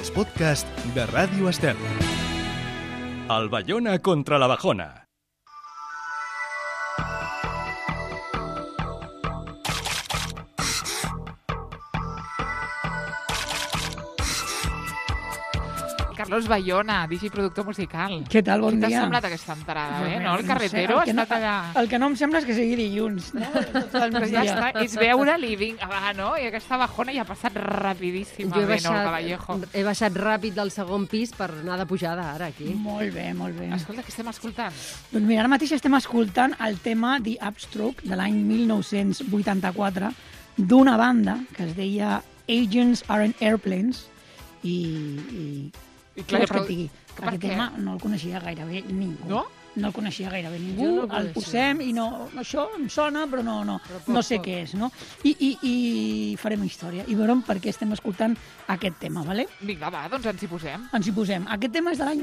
els podcasts de Ràdio Estel. El Bayona contra la Bajona. Carlos Bayona, DJ productor musical. Què tal? Bon dia. Què t'ha semblat aquesta entrada, no? El carretero ha estat allà... El que no em sembla és que sigui dilluns, no? Però ja està, és veure-li, vinga, no? I aquesta bajona ja ha passat rapidíssimament, Olga Vallejo. He baixat ràpid del segon pis per anar de pujada, ara, aquí. Molt bé, molt bé. Escolta, què estem escoltant? Doncs mira, ara mateix estem escoltant el tema The Upstroke de l'any 1984 d'una banda que es deia Agents Aren't Airplanes i clar, però, aquest tema no el coneixia gairebé ningú. No? No el coneixia gairebé ningú. El posem i no, això em sona, però no sé què és, no? I farem història i veurem per què estem escoltant aquest tema, vale? Vinga, va, doncs ens hi posem. Ens hi posem. Aquest tema és de l'any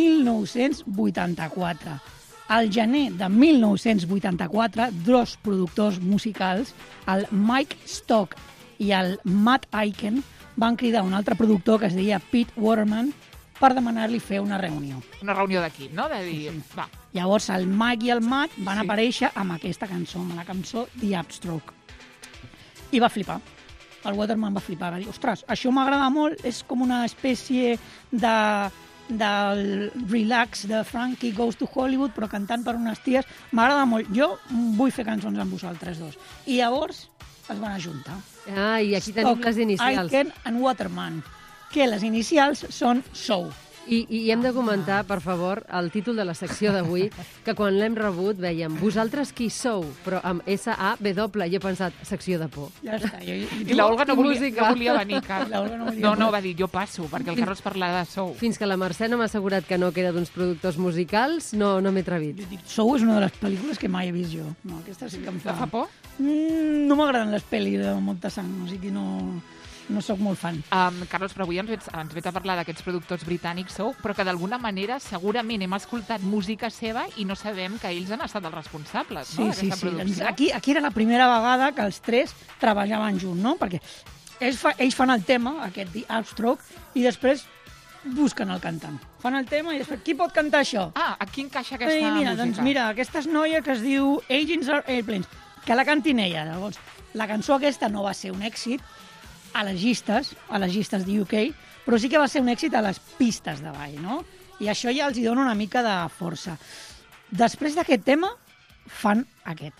1984. Al gener de 1984, dos productors musicals, el Mike Stock i el Matt Aiken, van cridar un altre productor que es deia Pete Waterman per demanar-li fer una reunió. Una reunió d'equip, no? De dir, va. Llavors el Mike i el Matt van aparèixer amb aquesta cançó, amb la cançó The Upstroke. I va flipar. El Waterman va flipar, va dir, ostres, això m'agrada molt, és com una espècie del relax de Frankie Goes to Hollywood, però cantant per unes ties. M'agrada molt. Jo vull fer cançons amb vosaltres dos. I llavors es van ajuntar. Ah, i aquí tenim les inicials. Aiken and Waterman, que les inicials són SOU. I hem de comentar, per favor, el títol de la secció d'avui, que quan l'hem rebut veiem vosaltres qui sou, però amb S-A-W. I he pensat, secció de por. Ja està. I l'Olga no volia venir, No, va dir, jo passo, perquè el Carlos parla de sou. Fins que la Mercè no m'ha assegurat que no, que era d'uns productors musicals, no m'he atrevit. Jo dic, SOU és una de les pel·lícules que mai he vist jo. No, aquesta sí que em fa... Te fa por? No m'agraden les pel·lis de molta sang, o sigui que no sóc molt fan. Carlos, però avui ens vets a parlar d'aquests productors britànics sou, però que d'alguna manera segurament hem escoltat música seva i no sabem que ells han estat els responsables, no? Sí. Doncs aquí era la primera vegada que els tres treballaven junts, no? Perquè ells fan el tema, aquest The Upstroke, i després busquen el cantant. Fan el tema i després, qui pot cantar això? Ah, aquí encaixa aquesta música. Doncs mira, aquesta és noia que es diu Agents Are Airplanes, que la cantin ella. Llavors, la cançó aquesta no va ser un èxit a les llistes de UK, però sí que va ser un èxit a les pistes de ball, no? I això ja els hi dona una mica de força. Després d'aquest tema, fan aquest.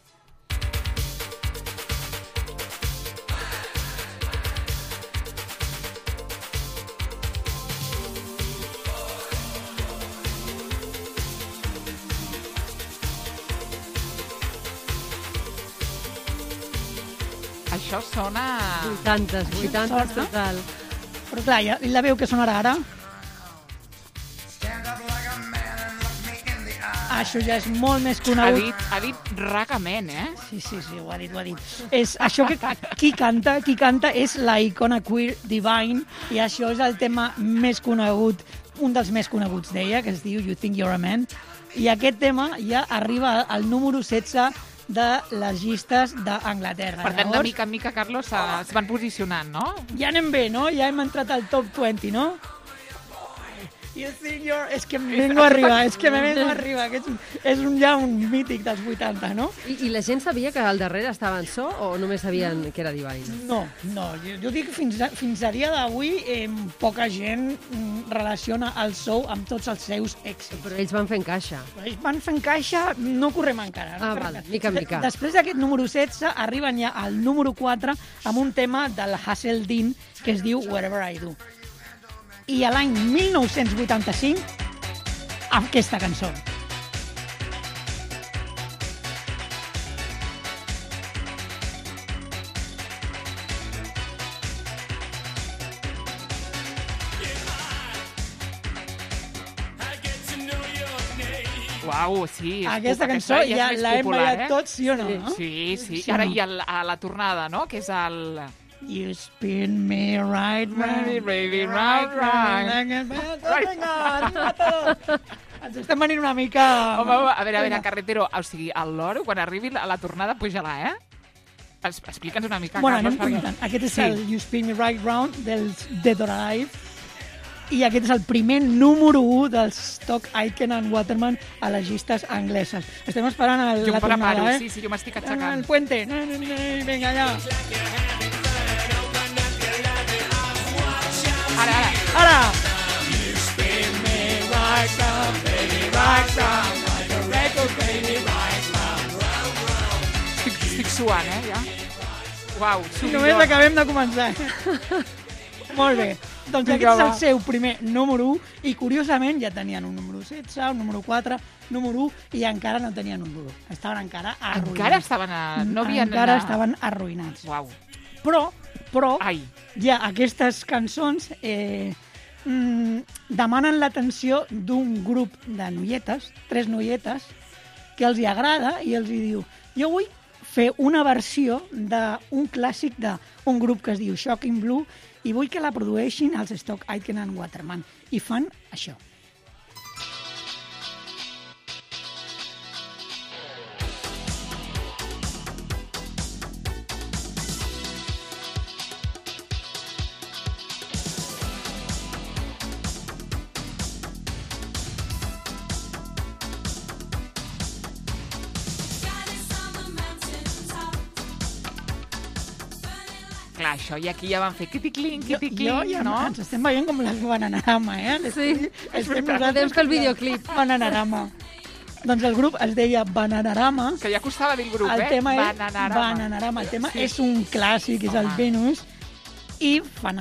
Això sona... 80 total. Però clar, i la veu que sonarà ara? Això ja és molt més conegut. Ha dit Ragaman, eh? Sí, ho ha dit. És això que qui canta és la icona queer Divine, i això és el tema més conegut, un dels més coneguts d'ella, que es diu You Think You're a Man, i aquest tema ja arriba al número 16 de les llistes d'Anglaterra. Per tant, de mica en mica, Carlos, es van posicionant, no? Ja anem bé, no? Ja hem entrat al top 20, no? You think you're... És que me vengo arriba, que és ja un mític dels 80, no? I la gent sabia que al darrere estava en so o només sabien que era Divine? No, jo dic que fins a dia d'avui poca gent relaciona el sou amb tots els seus èxits. Però ells van fent caixa. No correm encara. Val, mica en mica. Després d'aquest número 16 arriben ja al número 4 amb un tema del Hazel Dean que es diu Wherever I Do. I a l'any 1985, aquesta cançó. Uau, sí. Aquesta cançó ja l'hem ballat tots, sí o no? Sí. I ara hi ha a la tornada, no?, que és el... You spin me right round, baby, right. Ens estem venint una mica... Home, a veure, carretero, o sigui, el loro, quan arribi a la tornada, puja-la, eh? Explica'ns una mica, Bueno, Carlos, anem comentant. Aquest és el You Spin Me Right Round dels Dead or Alive, I aquest és el primer número 1 dels Stock Aitken and Waterman a les llistes angleses. Estem esperant Jo la em preparo, tornada, sí, jo m'estic El aixecant. puente. Vinga, allà. Ara! Ara! Estic suant, ja. Uau, Només acabem de començar. Molt bé. Doncs Vinga, aquest és el va. seu primer número 1 i, curiosament, ja tenien un número 16, un número 4, número 1 i encara no tenien un número. Estaven encara arruïnats. Encara estaven no havien Encara estaven arruïnats. Uau. Però Ai. ja aquestes cançons demanen l'atenció d'un grup de noietes, 3 noietes, que els hi agrada i els hi diu jo vull fer una versió d'un clàssic d'un grup que es diu Shocking Blue i vull que la produeixin els Stock Aitken and Waterman. I fan això. Clar, això, i aquí ja van fer quiticlin, Jo ja no? ens estem veient com les Bananarama, Sí, Estem podem fer el videoclip. Bananarama. Doncs el grup es deia Bananarama. Que ja costava dir el grup, El tema és Bananarama. Bananarama. El tema Sí. és un clàssic, és el Home. Venus, i fan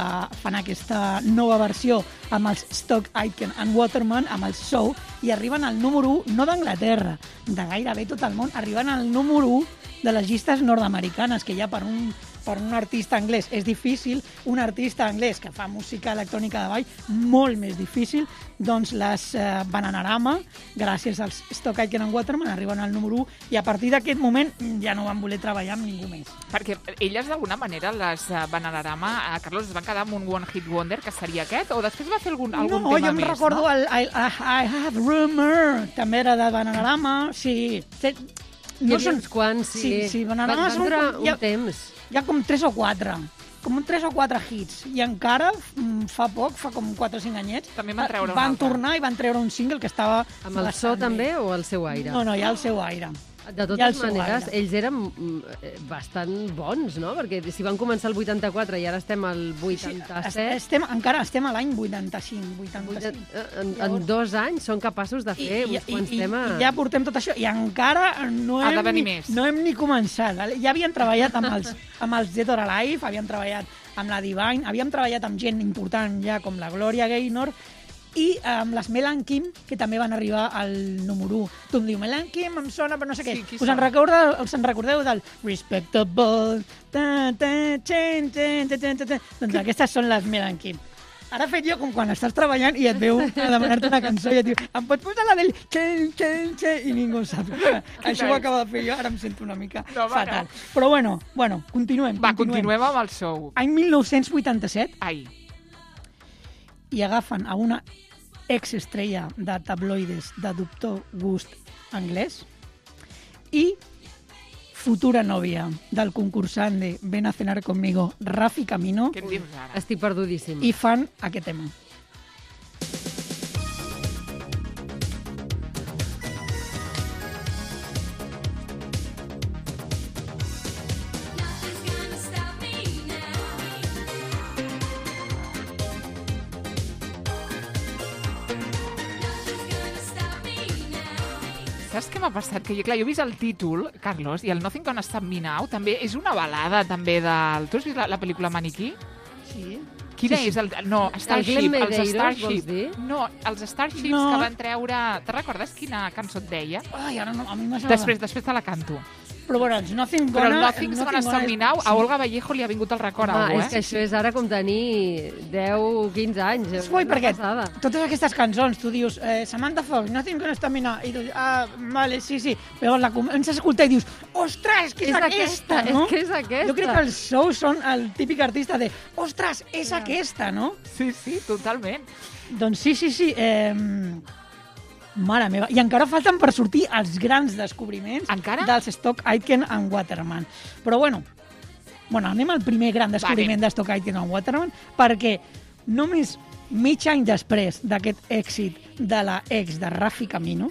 aquesta nova versió amb els Stock Aitken and Waterman, amb el Show, i arriben al número 1, no d'Anglaterra, de gairebé tot el món, arriben al número 1 de les llistes nord-americanes, que ja per un artista anglès és difícil, un artista anglès que fa música electrònica de ball, molt més difícil, doncs les Bananarama, gràcies als Stock Aitken and Waterman, arriben al número 1 i a partir d'aquest moment ja no van voler treballar amb ningú més. Perquè elles, d'alguna manera, les Bananarama, Carlos, es van quedar amb un One Hit Wonder, que seria aquest, o després va fer algun No, tema jo em més, recordo no? el I Have Rumor, també era de Bananarama, sí. Hi havia uns quants, sí. Sí, Bananarama Van durar un temps. Hi ha com 3 o 4. Com 3 o 4 hits. I encara, fa poc, fa com 4 o 5 anyets, També van treure un van altre. tornar i van treure un single que estava... Amb el so bastant bé. també o el seu aire? No, ja el seu aire. De totes Ja el seu maneres, aire. ells eren bastant bons, no? Perquè si van començar el 84 i ara estem al 87... Encara estem a l'any 85. En 2 anys són capaços de fer uns quants temes... I ja portem tot això, i encara no Ha de hem, venir ni, més. no hem ni començat. Vale? Ja havien treballat amb els Dead or Alive, havíem treballat amb la Divine, havíem treballat amb gent important ja com la Gloria Gaynor, i amb les Melan Kim, que també van arribar al número 1. Tu em diu, Melan Kim, em sona, però no sé què. Sí, qui Us són? en recordeu del Respectable? Doncs aquestes són les Melan Kim. Ara he fet jo com quan estàs treballant i et veu a demanar-te una cançó i et diu, em pots posar la del i ningú ho sap. Això ho acabo de fer jo, ara em sento una mica No, va, fatal. no. Però bueno, continuem. Va, continuem amb el show. Any 1987, Ai, i agafen a una exestrella de tabloides de dubtor gust anglès i futura nòvia del concursant de Ven a cenar conmigo, Rafi Camino, què em dius ara? Estic perdudíssim. i fan aquest tema. Saps què m'ha passat? Que clar, jo he vist el títol, Carlos, i el Nothing Gonna Stop Me Now també és una balada també del... Tu has vist la pel·lícula Maniquí? Sí. Quina és el... No, Starship, Glenn els Medeiros, Starship. vols dir? No, els Starships No. que van treure... Te recordes quina cançó et deia? Ai, ara no, a mi m'ha Després te la canto. Però bueno, els Nothing Però el Gonna... Nothing Gonna Stop Me Now, a Olga Vallejo li ha vingut al record a algú, És que això és ara com tenir 10-15 anys. És Ui, una perquè passada. totes aquestes cançons, tu dius, Samantha Fox, Nothing Gonna Stop Me Now, i tu dius, vale, sí, però la comences a escoltar i dius, ostres, que és aquesta, no? És que és aquesta. Jo crec que els shows són el típic artista de, ostres, és aquesta, no? Sí, totalment. Doncs sí, mare meva, i encara falten per sortir els grans descobriments Encara? dels Stock Aitken and Waterman. Però bueno, anem al primer gran descobriment de Stock Aitken and Waterman, perquè només mig any després d'aquest èxit de la ex de Rafi Camino,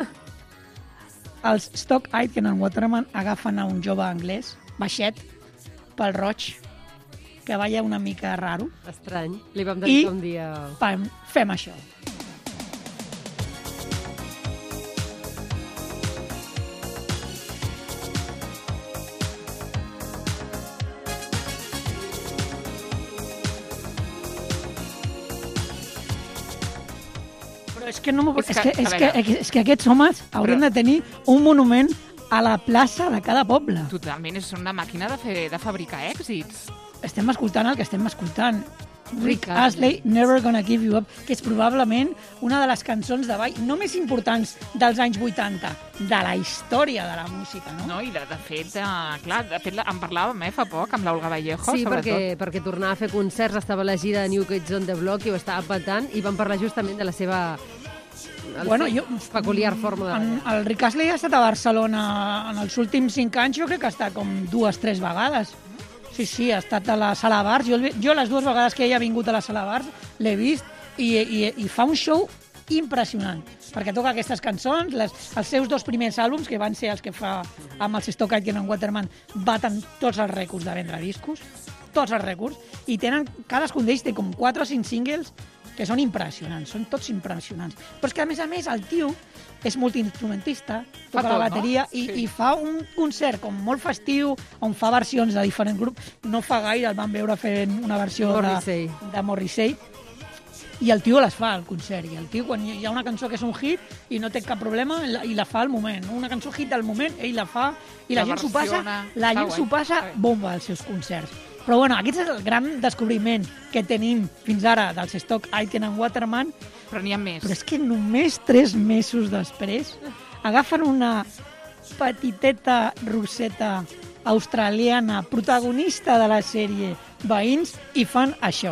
els Stock Aitken and Waterman agafen a un jove anglès, baixet, pel roig, que veia una mica raro. Estrany. Li vam dedicar un dia... Fem això. Però és que no m'ho... És que aquests homes haurien de tenir un monument a la plaça de cada poble. Totalment, és una màquina de fabricar èxits. Estem escoltant el que estem escoltant. Rick Astley, Never Gonna Give You Up, que és probablement una de les cançons de ball no més importants dels anys 80, de la història de la música, no? No, i de fet, en parlàvem fa poc amb l'Olga Vallejo, sí, sobretot. perquè tornava a fer concerts, estava a la gira de New Kids on the Block i ho estava patant, i vam parlar justament de la seva peculiar forma de... El Rick Astley ha estat a Barcelona en els últims 5 anys, jo crec que ha estat com 2-3 vegades. Sí, ha estat a la Sala Bars. Jo les 2 vegades que ell ha vingut a la Sala Bars l'he vist i fa un show impressionant, perquè toca aquestes cançons, els seus 2 primers àlbums, que van ser els que fa amb els Stock Aitken and Waterman, baten tots els rècords de vendre discos, tots els rècords, i cadascun d'ells té com 4 o 5 singles que són impressionants, són tots impressionants. Però és que, a més, el tio és multiinstrumentista, toca la bateria, no? I fa un concert com molt festiu, on fa versions de diferents grups. No fa gaire el van veure fent una versió de Morrissey, i el tio les fa al concert. I el tio, quan hi ha una cançó que és un hit i no té cap problema, i la fa al moment. Una cançó hit del moment, ell la fa, i la gent s'ho passa bomba als seus concerts. Però bueno, aquest és el gran descobriment que tenim fins ara dels Stock Aitken and Waterman. Però n'hi ha més. Però és que només 3 mesos després agafen una petiteta roseta australiana, protagonista de la sèrie Veïns, i fan això.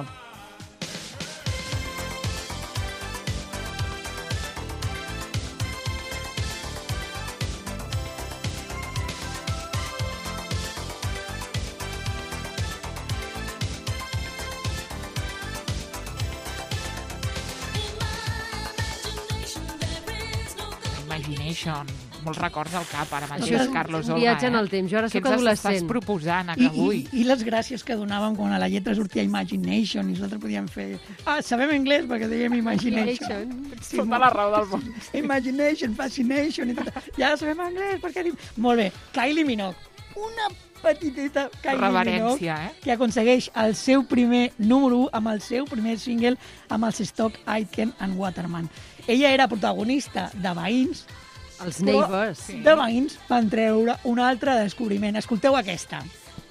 Imagination, molts records al cap ara mateix, Carlos Olga. Un viatge en el temps, jo ara soc adolescent. Què ens estàs proposant avui? I les gràcies que donàvem quan a la lletra sortia Imagination i nosaltres podíem fer... sabem anglès perquè dèiem Imagination. Tota la raó del món. Imagination, Fascination i tot. Ja sabem anglès perquè... Molt bé, Kylie Minogue. Una petiteta Kylie Minogue que aconsegueix el seu primer número 1 amb el seu primer single amb els Stock Aitken and Waterman. Ella era protagonista de Veïns, els Neighbors. De Veïns van treure un altre descobriment. Escolteu aquesta.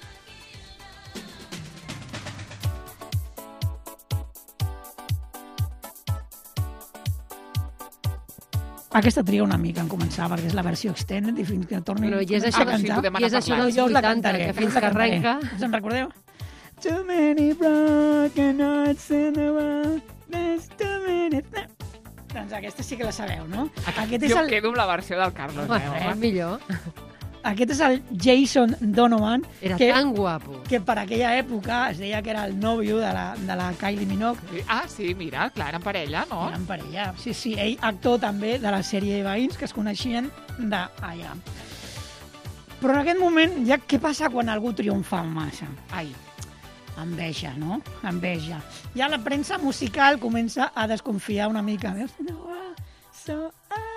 Aquesta triga una mica en començar, perquè és la versió extended i fins que torni a cantar. I és això dels 80, que fins que arrenca... Us en recordeu? Too many broken hearts in the world, there's too many... Doncs aquesta sí que la sabeu, no? Jo quedo amb la versió del Carlos. Millor. Aquest és el Jason Donovan. Era tan guapo. Que per aquella època es deia que era el nòvio de la Kylie Minogue. Sí, mira, clar, eren parella, no? Eren parella, sí. Ell, actor també de la sèrie Veïns, que es coneixien d'allà. Però en aquest moment, ja què passa quan algú triomfa massa? Enveja, no? Enveja. Ja la premsa musical comença a desconfiar una mica. So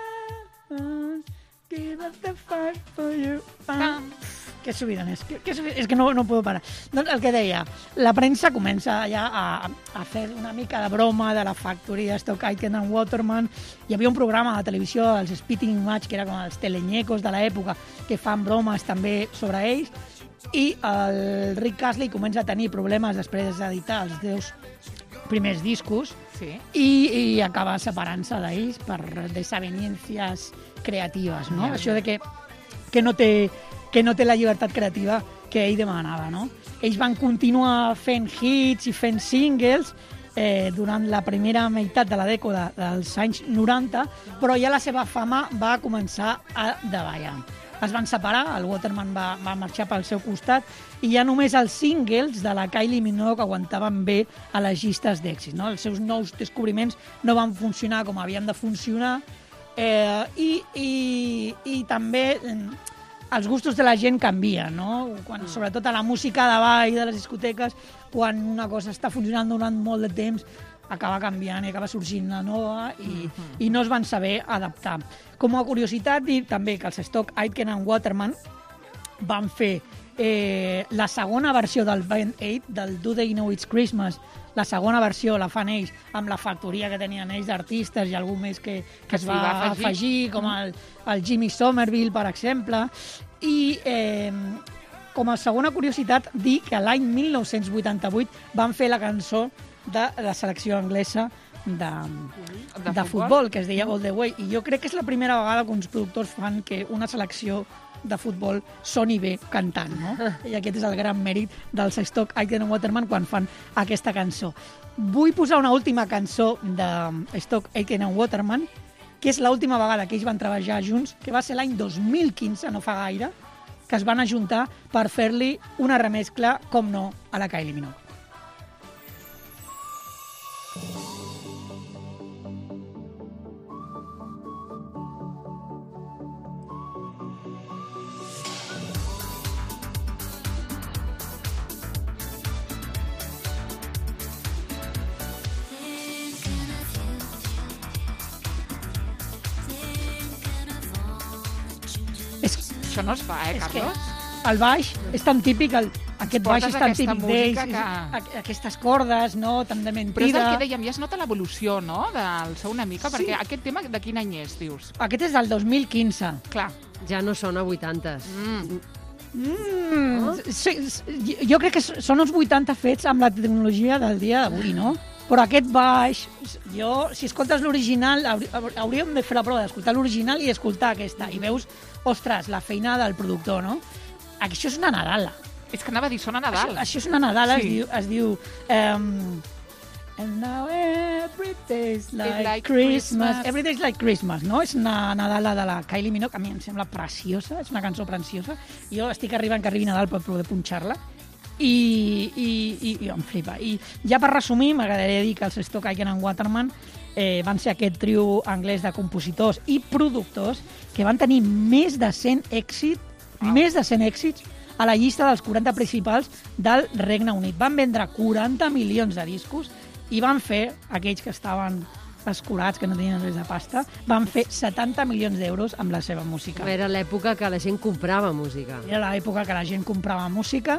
give up the fight for you. Que subidon és. És que no puedo parar. Doncs el que deia, la premsa comença ja a fer una mica de broma de la factoria Stock Aitken and Waterman. Hi havia un programa de televisió, els Spitting Image, que era com els telenyecos de l'època, que fan bromes també sobre ells. I el Rick Astley comença a tenir problemes després d'editar els 10 primers discos i acaba separant-se d'ells per desavenencias creatives, no? Això de que no té la llibertat creativa que ell demanava, no? Ells van continuar fent hits i fent singles durant la primera meitat de la dècada dels anys 90, però ja la seva fama va començar a davallar. es van separar, el Waterman va marxar pel seu costat i ja només els singles de la Kylie Minogue aguantaven bé a les llistes d'èxits. No? Els seus nous descobriments no van funcionar com havien de funcionar i també els gustos de la gent canvien, no? Sobretot a la música de ball de les discoteques, quan una cosa està funcionant durant molt de temps, acaba canviant i acaba sorgint una nova i no es van saber adaptar. Com a curiositat, dir també que els Stock Aitken and Waterman van fer la segona versió del Band Aid, del Do They Know It's Christmas. La segona versió la fan ells amb la factoria que tenien ells d'artistes i algú més que es va afegir, com el Jimmy Somerville, per exemple. I com a segona curiositat, dir que l'any 1988 van fer la cançó de la selecció anglesa de futbol, que es deia All the Way. I jo crec que és la primera vegada que uns productors fan que una selecció de futbol soni bé cantant, no? I aquest és el gran mèrit dels Stock Aitken and Waterman quan fan aquesta cançó. Vull posar una última cançó de Stock Aitken and Waterman, que és l'última vegada que ells van treballar junts, que va ser l'any 2015, no fa gaire, que es van ajuntar per fer-li una remescla, com no, a la Kylie Minogue. Això no es fa, Carlos? El baix és tan típic, aquest baix és tan típic d'ells, aquestes cordes, no?, tan de mentida. Però és el que dèiem, ja es nota l'evolució, no?, del so una mica, perquè aquest tema de quin any és, dius? Aquest és del 2015. Clar. Ja no són a 80s. Sí, jo crec que són uns 80 fets amb la tecnologia del dia d'avui, no? Però aquest baix, si escoltes l'original, hauríem de fer la prova d'escoltar l'original i escoltar aquesta, i veus, ostres, la feina del productor, no? Això és una Nadala. És que anava a dir, sona Nadal. Això és una Nadala, es diu And now every day's like Christmas. Every day's like Christmas, no? És una Nadala de la Kylie Minogue, a mi em sembla preciosa, és una cançó preciosa. Jo estic arribant que arribi Nadal per poder punxar-la. I em flipa. I ja per resumir, m'agradaria dir que els Stock Aitken and Waterman van ser aquest trio anglès de compositors i productors que van tenir més de 100 èxits a la llista dels 40 principals del Regne Unit. Van vendre 40 milions de discos i van fer, aquells que estaven escurats, que no tenien res de pasta, van fer 70 milions d'euros amb la seva música. Era l'època que la gent comprava música. Era l'època que la gent comprava música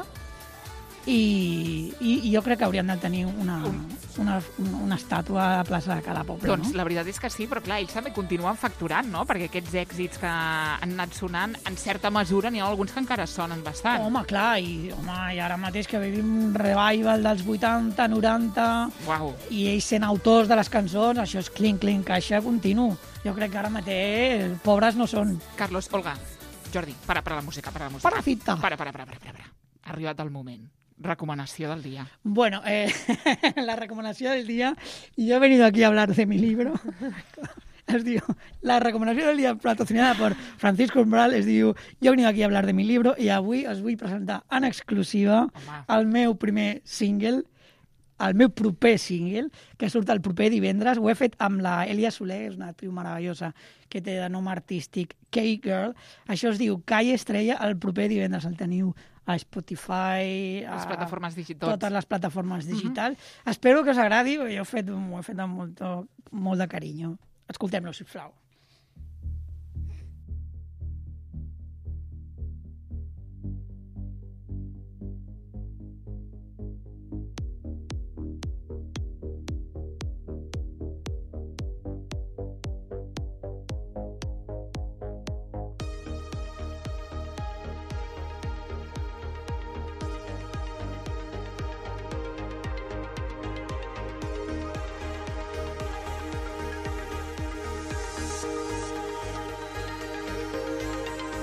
i jo crec que hauríem de tenir una estàtua a la plaça de cada poble, doncs, no? La veritat és que sí, però clar, ells també continuen facturant, no? Perquè aquests èxits que han anat sonant, en certa mesura, n'hi ha alguns que encara sonen bastant. Home, clar, i ara mateix que vivim un revival dels 80, 90, Uau. I ells sent autors de les cançons, això és clink, caixa continu. Jo crec que ara mateix pobres no són. Carlos, Olga, Jordi, para la música. Para fita. Para. Ha arribat el moment. Recomanació del día. Bueno, la recomendación del día, y yo he venido aquí a hablar de mi libro. Es diu, la recomanació del dia patrocinada per Francisco Umbral es diu, jo he venido aquí a hablar de mi libro i avui us vull presentar en exclusiva el meu primer single, el meu proper single, que surt el proper divendres. Ho he fet amb la Elia Soler, és una actriu meravellosa que té de nom artístic K-Girl. Això es diu Calle Estrella. El proper divendres el teniu a Spotify, les plataformes digitals. Totes les plataformes digitals. Espero que us agradi, perquè jo ho he fet amb molt de carinyo. Escoltem-lo, sisplau.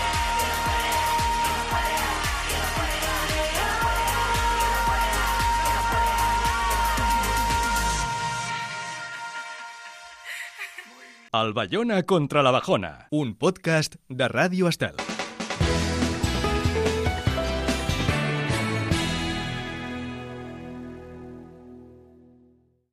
El Bayona contra la Bajona, un podcast de Ràdio Estel.